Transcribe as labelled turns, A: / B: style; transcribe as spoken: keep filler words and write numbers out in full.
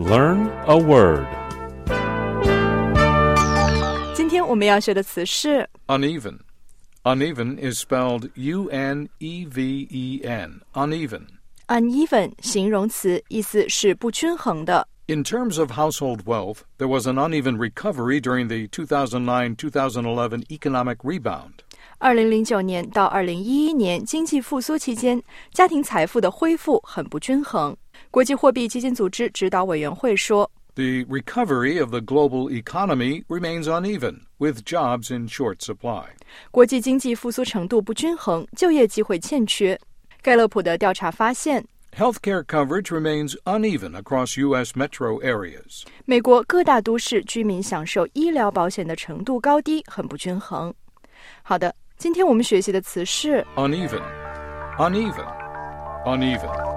A: Learn a word.
B: 今天我们要学的词是
C: uneven. Uneven is spelled U N E V E N. Uneven.
B: uneven 形容词，意思是不均衡的。
C: In terms of household wealth, there was an uneven recovery during the two thousand nine to twenty eleven economic rebound.
B: 二零零九年到二零一一年经济复苏期间，家庭财富的恢复很不均衡。国际货币基金组织指导委员会说
C: The recovery of the global economy remains uneven, with jobs in short supply.
B: 国际经济复苏程度不均衡，就业机会欠缺。盖勒普的调查发现
C: Healthcare coverage remains uneven across U S metro areas.
B: 美国各大都市居民享受医疗保险的程度高低很不均衡。好的，今天我们学习的词是
C: Uneven. Uneven. Uneven.